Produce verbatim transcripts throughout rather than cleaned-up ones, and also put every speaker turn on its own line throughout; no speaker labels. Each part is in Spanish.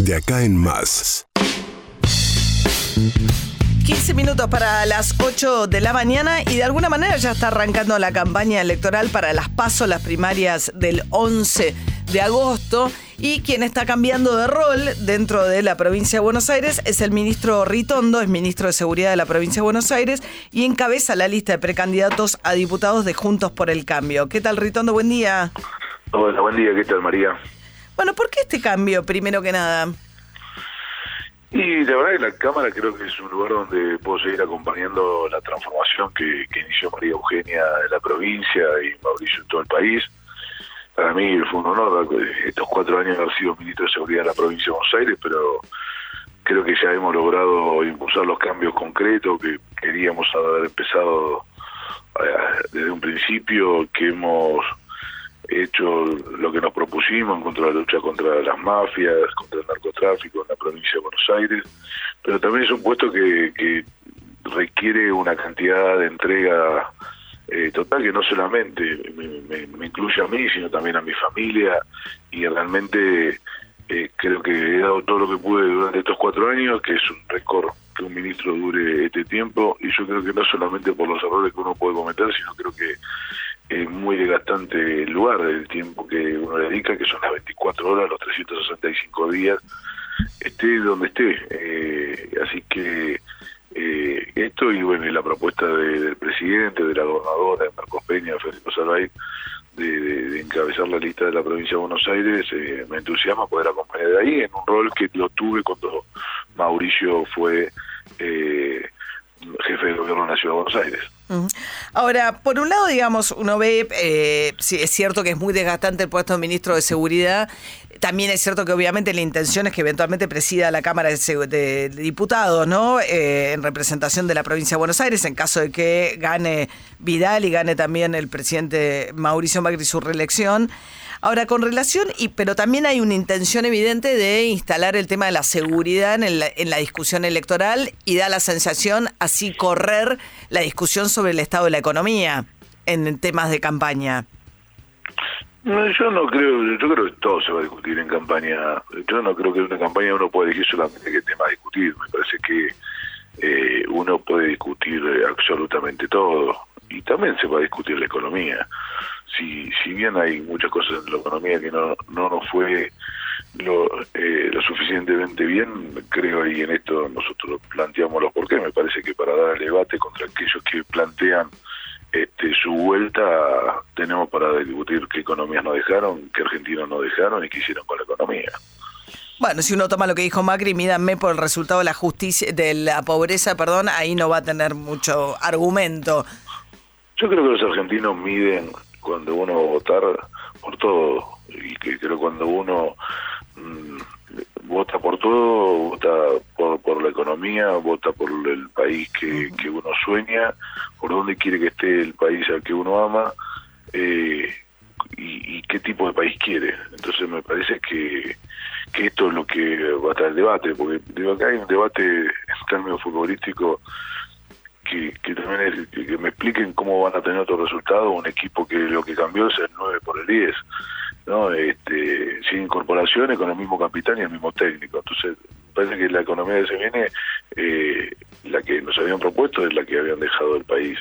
De acá en más.
quince minutos para las ocho de la mañana y de alguna manera ya está arrancando la campaña electoral para las PASO, las primarias del once de agosto. Y quien está cambiando de rol dentro de la provincia de Buenos Aires es el ministro Ritondo, es ministro de Seguridad de la provincia de Buenos Aires y encabeza la lista de precandidatos a diputados de Juntos por el Cambio. ¿Qué tal, Ritondo? Buen día.
Hola, buen día. ¿Qué tal, María?
Bueno, ¿por qué este cambio, primero que nada?
Y la verdad que la Cámara creo que es un lugar donde puedo seguir acompañando la transformación que, que inició María Eugenia en la provincia y Mauricio en todo el país. Para mí fue un honor estos cuatro años haber sido ministro de Seguridad de la provincia de Buenos Aires, pero creo que ya hemos logrado impulsar los cambios concretos que queríamos haber empezado desde un principio, que hemos hecho lo que nos propusimos en contra de la lucha contra las mafias, contra el narcotráfico en la provincia de Buenos Aires, pero también es un puesto que, que requiere una cantidad de entrega eh, total que no solamente me, me, me incluye a mí, sino también a mi familia, y realmente eh, creo que he dado todo lo que pude durante estos cuatro años, que es un récord que un ministro dure este tiempo, y yo creo que no solamente por los errores que uno puede cometer, sino creo que es muy desgastante el lugar, el tiempo que uno le dedica, que son las veinticuatro horas, los trescientos sesenta y cinco días, esté donde esté. Eh, así que eh, esto y bueno, y la propuesta de, del presidente, de la gobernadora, de Marcos Peña, Federico Sarabay, de, de, de encabezar la lista de la provincia de Buenos Aires, eh, me entusiasma poder acompañar de ahí en un rol que lo tuve cuando Mauricio fue eh, jefe de gobierno de la Ciudad de Buenos Aires.
Ahora, por un lado, digamos, uno ve, eh, sí, es cierto que es muy desgastante el puesto de ministro de Seguridad. También es cierto que obviamente la intención es que eventualmente presida la Cámara de, de Diputados, ¿no? Eh, en representación de la provincia de Buenos Aires, en caso de que gane Vidal y gane también el presidente Mauricio Macri su reelección. Ahora, con relación, y pero también hay una intención evidente de instalar el tema de la seguridad en, el, en la discusión electoral y da la sensación así correr la discusión sobre el estado de la economía en temas de campaña.
No, yo no creo, yo creo que todo se va a discutir en campaña. Yo no creo que en una campaña uno pueda elegir solamente qué tema discutir. Me parece que eh, uno puede discutir absolutamente todo y también se va a discutir la economía. Si si bien hay muchas cosas en la economía que no no nos fue lo, eh, lo suficientemente bien, creo, y en esto nosotros planteamos los porqués. Me parece que para dar el debate contra aquellos que plantean este, su vuelta, tenemos para discutir qué economías nos dejaron, qué argentinos nos dejaron y qué hicieron con la economía.
Bueno, si uno toma lo que dijo Macri, mídanme por el resultado de la justicia, de la pobreza, perdón, ahí no va a tener mucho argumento.
Yo creo que los argentinos miden cuando uno va a votar por todo, y que creo que cuando uno mmm, vota por todo, vota por, por la economía, vota por el país que, que uno sueña, por dónde quiere que esté el país al que uno ama, eh, y, y qué tipo de país quiere. Entonces me parece que, que esto es lo que va a estar el debate, porque digo, acá hay un debate en términos futbolísticos que, que también es que, que me expliquen cómo van a tener otro resultado un equipo que lo que cambió es el nueve por el diez, ¿no? Este, sin incorporaciones, con el mismo capitán y el mismo técnico. Entonces me parece que la economía que se viene, eh, la que nos habían propuesto, es la que habían dejado el país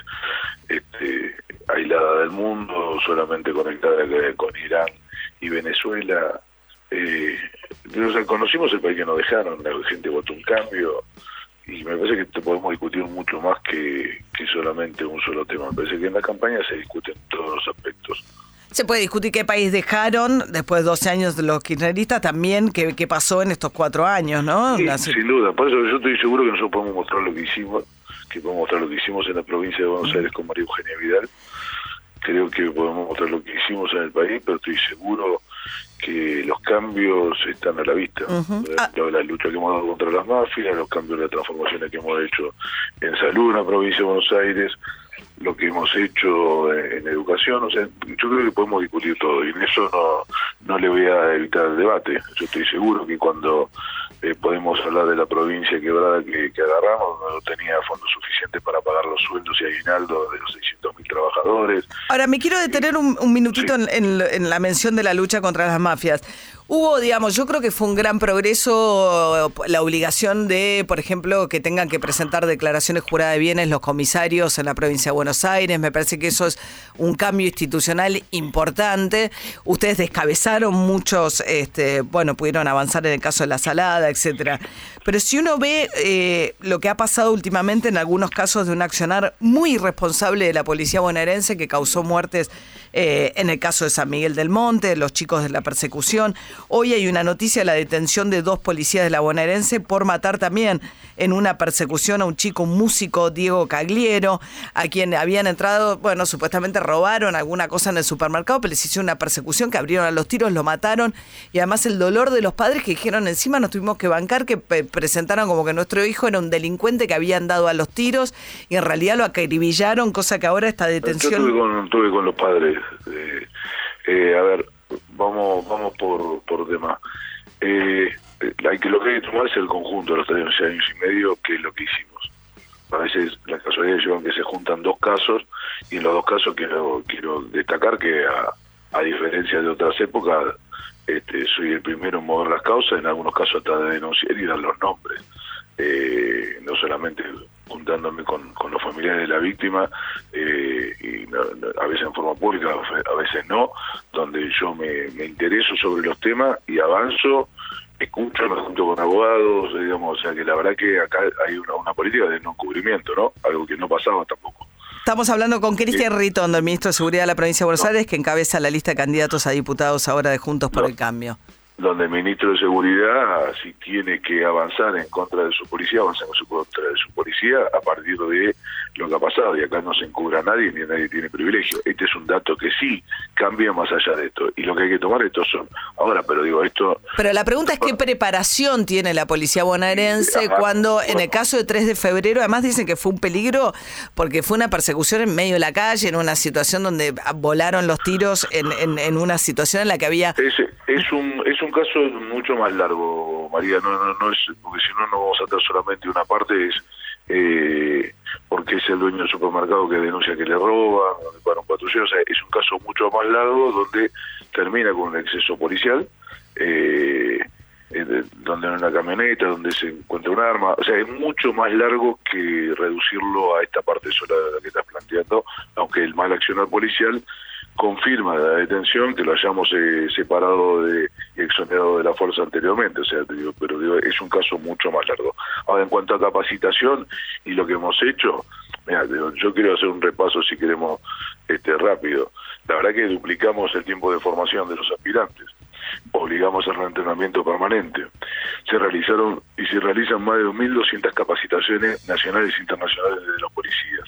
este, aislada del mundo, solamente conectada con Irán y Venezuela. Eh, o sea, conocimos el país que nos dejaron, la gente votó un cambio, y me parece que podemos discutir mucho más que, que solamente un solo tema. Me parece que en la campaña se discuten todos los aspectos.
Se puede discutir qué país dejaron después de doce años de los kirchneristas, también qué, qué pasó en estos cuatro años, ¿no?
Sí,
Una...
sin duda, por eso yo estoy seguro que nosotros podemos mostrar lo que hicimos, que podemos mostrar lo que hicimos en la provincia de Buenos Aires con María Eugenia Vidal. Creo que podemos mostrar lo que hicimos en el país, pero estoy seguro que los cambios están a la vista. Uh-huh. Ah. La, la lucha que hemos dado contra las mafias, los cambios, las transformaciones que hemos hecho en salud en la provincia de Buenos Aires, lo que hemos hecho en, en educación. O sea, yo creo que podemos discutir todo, y en eso no, no le voy a evitar el debate. Yo estoy seguro que cuando eh, podemos hablar de la provincia quebrada que, que agarramos, no tenía fondos suficientes para pagar los sueldos y aguinaldos de los seiscientos mil trabajadores.
Ahora, me quiero detener un, un minutito sí. en, en, en la mención de la lucha contra las mafias. Hubo, digamos, yo creo que fue un gran progreso la obligación de, por ejemplo, que tengan que presentar declaraciones juradas de bienes los comisarios en la provincia de Buenos Aires. Me parece que eso es un cambio institucional importante. Ustedes descabezaron muchos, este, bueno, pudieron avanzar en el caso de la Salada, etcétera. Pero si uno ve eh, lo que ha pasado últimamente en algunos casos de un accionar muy irresponsable de la policía bonaerense que causó muertes eh, en el caso de San Miguel del Monte, los chicos de la persecución. Hoy hay una noticia de la detención de dos policías de la bonaerense por matar también en una persecución a un chico, un músico, Diego Cagliero, a quien habían entrado, bueno, supuestamente robaron alguna cosa en el supermercado, pero les hicieron una persecución que abrieron a los tiros, lo mataron, y además el dolor de los padres que dijeron encima nos tuvimos que bancar, que pe- presentaron como que nuestro hijo era un delincuente que habían dado a los tiros y en realidad lo acribillaron, cosa que ahora esta detención...
Yo estuve con, estuve con los padres. Eh, eh, a ver, vamos vamos por, por demás. Eh, hay que, lo que hay que tomar es el conjunto de los tres años y medio, que es lo que hicimos. A veces las casualidades llevan que se juntan dos casos, y en los dos casos quiero quiero destacar que a, a diferencia de otras épocas, este, soy el primero en mover las causas, en algunos casos hasta de denunciar y dar los nombres. Eh, no solamente juntándome con, con los familiares de la víctima, eh, y no, no, a veces en forma pública, a veces no, donde yo me, me intereso sobre los temas y avanzo, escucho, me junto con abogados, digamos, o sea que la verdad que acá hay una, una política de no encubrimiento, ¿no? Algo que no pasaba tampoco.
Estamos hablando con Cristian
Sí.
Ritondo, el ministro de Seguridad de la provincia de Buenos
No.
Aires, que encabeza la lista de candidatos a diputados ahora de Juntos por
No.
el Cambio.
Donde el ministro de Seguridad, si tiene que avanzar en contra de su policía, avanza en su contra de su policía a partir de lo que ha pasado. Y acá no se encubra a nadie, ni nadie tiene privilegio. Este es un dato que sí cambia más allá de esto. Y lo que hay que tomar, estos son... Ahora, pero digo, esto...
Pero la pregunta es qué preparación tiene la policía bonaerense
Ajá,
cuando
bueno.
en el caso de tres de febrero, además dicen que fue un peligro porque fue una persecución en medio de la calle, en una situación donde volaron los tiros, en, en, en una situación en la que había...
Es, es un es un caso mucho más largo, María, no no no es, porque si no no vamos a tratar solamente una parte, es eh, porque es el dueño del supermercado que denuncia que le roban, donde para un patrullero, o sea, es un caso mucho más largo donde termina con un exceso policial, eh, eh, donde en una camioneta, donde se encuentra un arma, o sea, es mucho más largo que reducirlo a esta parte sola de la que estás planteando, aunque el mal accionar policial confirma la detención, que lo hayamos eh, separado de, y exonerado de la fuerza anteriormente, o sea, te digo, pero digo, es un caso mucho más largo. Ahora, en cuanto a capacitación y lo que hemos hecho, mira, digo, yo quiero hacer un repaso, si queremos, este rápido. La verdad que duplicamos el tiempo de formación de los aspirantes, obligamos al reentrenamiento permanente, se realizaron y se realizan más de dos mil doscientas capacitaciones nacionales e internacionales de los policías.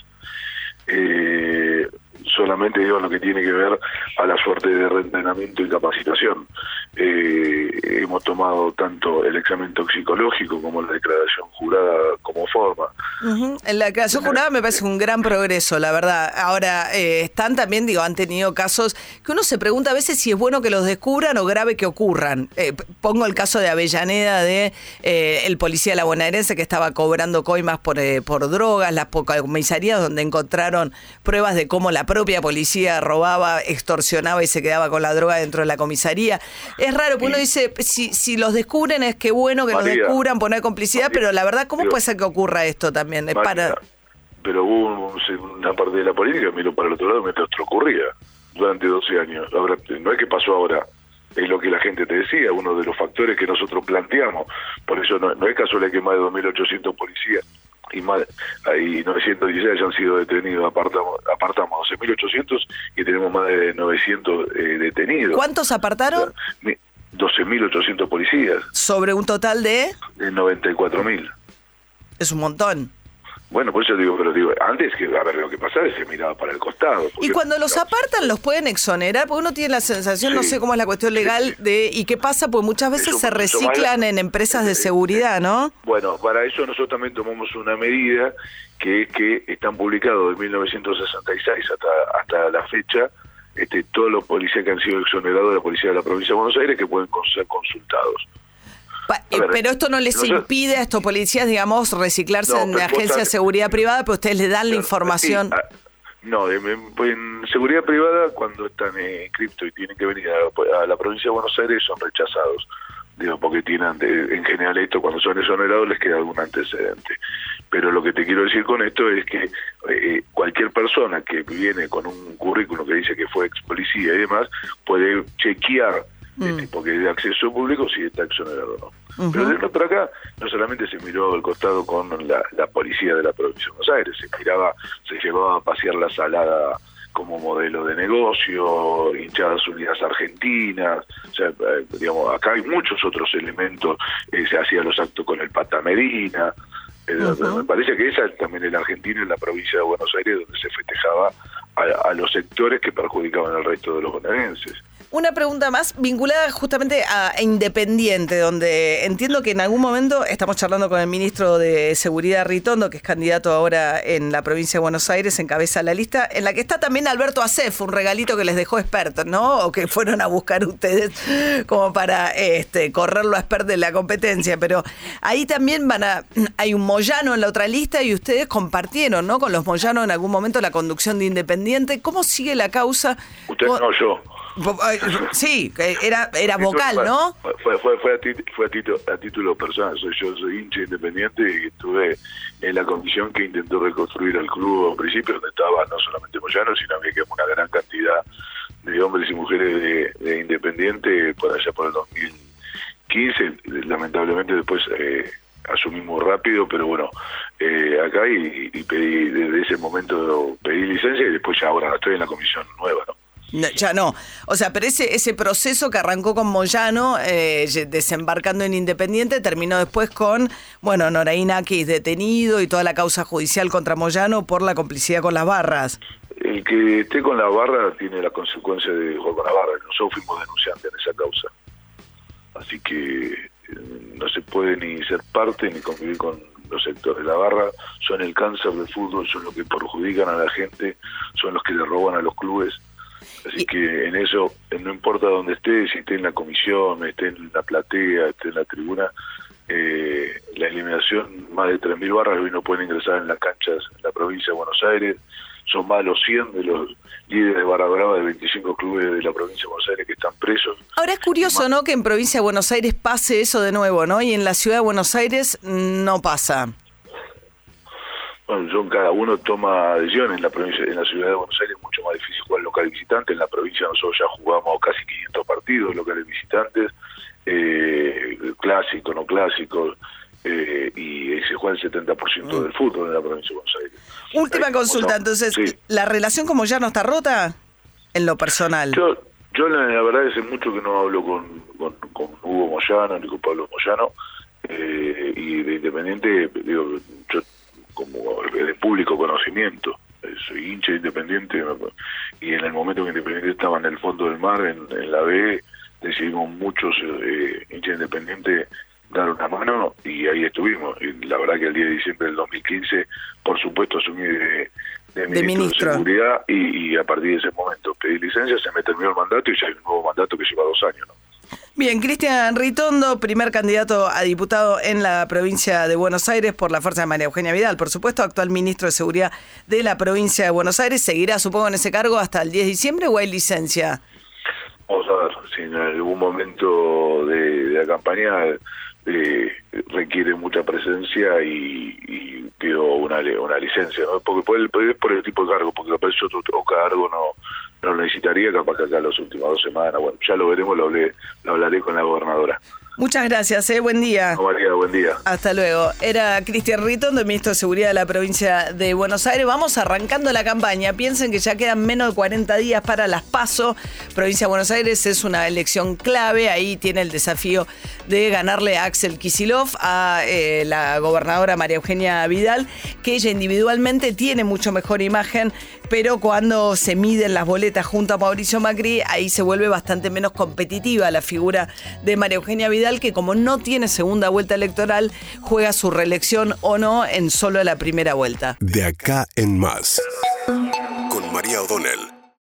Eh, solamente digo lo que tiene que ver a la suerte de reentrenamiento y capacitación. Eh, hemos tomado tanto el examen toxicológico como la declaración jurada como forma.
Uh-huh. En la declaración jurada me parece un gran progreso, la verdad. Ahora, eh, están también, digo, han tenido casos que uno se pregunta a veces si es bueno que los descubran o grave que ocurran. Eh, pongo el caso de Avellaneda, de eh, el policía de la bonaerense que estaba cobrando coimas por, eh, por drogas, las comisarías donde encontraron pruebas de cómo la propia policía robaba, extorsionaba y se quedaba con la droga dentro de la comisaría. Es raro, porque uno dice, si, si los descubren es que bueno que
María,
los descubran, poner complicidad,
María,
pero la verdad, ¿cómo
pero,
puede ser que ocurra esto también? Es
María,
para...
Pero hubo un, una parte de la política, miro para el otro lado mientras ocurría durante doce años. Ahora, no es que pasó ahora, es lo que la gente te decía, uno de los factores que nosotros planteamos. Por eso no, no es casualidad que más de dos mil ochocientos policías y más y novecientos dieciséis hayan sido detenidos. Apartamos apartamos doce mil ochocientos y tenemos más de novecientos eh, detenidos.
¿Cuántos apartaron?
doce mil ochocientos policías.
Sobre un total de...
De noventa y cuatro mil.
Es un montón.
Bueno, por eso digo, pero digo, antes que, a ver, lo que pasaba es que se miraba para el costado.
Y cuando los apartan, ¿los pueden exonerar? Porque uno tiene la sensación, sí, no sé cómo es la cuestión legal, de ¿y qué pasa? Pues muchas veces eso, se reciclan en empresas de seguridad, ¿no?
Bueno, para eso nosotros también tomamos una medida, que es que están publicados de mil novecientos sesenta y seis hasta, hasta la fecha, este, todos los policías que han sido exonerados de la policía de la provincia de Buenos Aires que pueden ser consultados.
Pa, eh, ver, pero esto no les no impide a estos policías, digamos, reciclarse no, en agencias de seguridad privada, pero ustedes le dan la información.
Sí, No, en, en seguridad privada, cuando están eh, inscriptos y tienen que venir a, a la provincia de Buenos Aires, son rechazados. Digo, porque tienen, en general, esto cuando son exonerados les queda algún antecedente. Pero lo que te quiero decir con esto es que eh, cualquier persona que viene con un currículum que dice que fue ex policía y demás, puede chequear mm. este, porque es de acceso público si está exonerado o no. Uh-huh. Pero de por acá no solamente se miró al costado con la, la policía de la provincia de Buenos Aires, se miraba, se llevaba a pasear la Salada como modelo de negocio, hinchadas unidas argentinas, o sea, eh, digamos, acá hay muchos otros elementos, eh, se hacían los actos con el Pata Medina, eh, uh-huh. me parece que esa también en la Argentina, en la provincia de Buenos Aires, donde se festejaba a, a los sectores que perjudicaban al resto de los bonaerenses.
Una pregunta más vinculada justamente a Independiente, donde entiendo que en algún momento estamos charlando con el ministro de Seguridad Ritondo, que es candidato ahora en la provincia de Buenos Aires, encabeza la lista, en la que está también Alberto Acef, un regalito que les dejó Expert, ¿no? O que fueron a buscar ustedes como para este, correrlo a Expert de la competencia. Pero ahí también van a, hay un Moyano en la otra lista y ustedes compartieron, ¿no? Con los Moyanos en algún momento la conducción de Independiente. ¿Cómo sigue la causa?
Usted no, yo.
Sí, era era vocal, ¿no?
Fue fue fue a, tit, fue a, título, a título personal. Soy yo soy hincha Independiente y estuve en la comisión que intentó reconstruir el club al principio, donde estaba no solamente Moyano, sino que una gran cantidad de hombres y mujeres de, de Independiente por allá por el dos mil quince. Lamentablemente después eh, asumimos rápido, pero bueno, eh, acá y, y pedí desde ese momento pedí licencia y después ya ahora estoy en la comisión nueva, ¿no?
No, ya no. O sea, pero ese ese proceso que arrancó con Moyano, eh, desembarcando en Independiente, terminó después con, bueno, Noraín Akis detenido y toda la causa judicial contra Moyano por la complicidad con las barras.
El que esté con la barra tiene la consecuencia de jugar con la barra. Nosotros fuimos denunciantes en esa causa. Así que eh, no se puede ni ser parte ni convivir con los sectores de la barra. Son el cáncer del fútbol, son los que perjudican a la gente, son los que le roban a los clubes. Así que en eso, no importa dónde esté, si esté en la comisión, esté en la platea, esté en la tribuna, eh, la eliminación, más de tres mil barras hoy no pueden ingresar en las canchas en la provincia de Buenos Aires, son más de los cien de los líderes de barra brava de veinticinco clubes de la provincia de Buenos Aires que están presos.
Ahora es curioso, más... ¿no?, que en provincia de Buenos Aires pase eso de nuevo, ¿no? Y en la ciudad de Buenos Aires no pasa.
Bueno, yo, cada uno toma decisiones. En la provincia, en la ciudad de Buenos Aires es mucho más difícil jugar local y visitante. En la provincia nosotros ya jugamos casi quinientos partidos locales y visitantes, eh, clásicos, no clásicos, eh, y se juega el setenta por ciento del fútbol en la provincia de Buenos Aires.
Última
Ahí,
consulta,
son,
entonces,
sí.
¿la relación con Moyano está rota en lo personal?
Yo, yo la, la verdad hace mucho que no hablo con, con, con Hugo Moyano ni con Pablo Moyano, eh, y de Independiente, digo, yo como de público conocimiento, soy hincha Independiente, y en el momento que Independiente estaba en el fondo del mar, en, en la B, decidimos muchos eh, hinchas Independiente dar una mano, y ahí estuvimos. Y la verdad que el diez de diciembre del dos mil quince, por supuesto, asumí de, de, ministro, de ministro de Seguridad, y, y a partir de ese momento pedí licencia, se me terminó el mandato, y ya hay un nuevo mandato que lleva dos años, ¿no?
Bien, Cristian Ritondo, primer candidato a diputado en la provincia de Buenos Aires por la fuerza de María Eugenia Vidal, por supuesto, actual ministro de Seguridad de la provincia de Buenos Aires. ¿Seguirá, supongo, en ese cargo hasta el diez de diciembre o hay licencia?
Vamos a ver, si en algún momento de, de la campaña eh, requiere mucha presencia y, y pido una una licencia, ¿no? Porque por el, por el tipo de cargo, porque capaz otro, otro cargo no no lo necesitaría, capaz que acá las últimas dos semanas, bueno, ya lo veremos, lo, hablé, lo hablaré con la gobernadora.
Muchas gracias, ¿eh? Buen día.
No, María, buen día.
Hasta luego. Era Cristian Ritondo, el ministro de Seguridad de la provincia de Buenos Aires. Vamos arrancando la campaña. Piensen que ya quedan menos de cuarenta días para las PASO. Provincia de Buenos Aires es una elección clave. Ahí tiene el desafío de ganarle a Axel Kicillof, a eh, la gobernadora María Eugenia Vidal, que ella individualmente tiene mucho mejor imagen, pero cuando se miden las boletas junto a Mauricio Macri, ahí se vuelve bastante menos competitiva la figura de María Eugenia Vidal, que como no tiene segunda vuelta electoral, juega su reelección o no en solo la primera vuelta.
De acá en más, con María O'Donnell.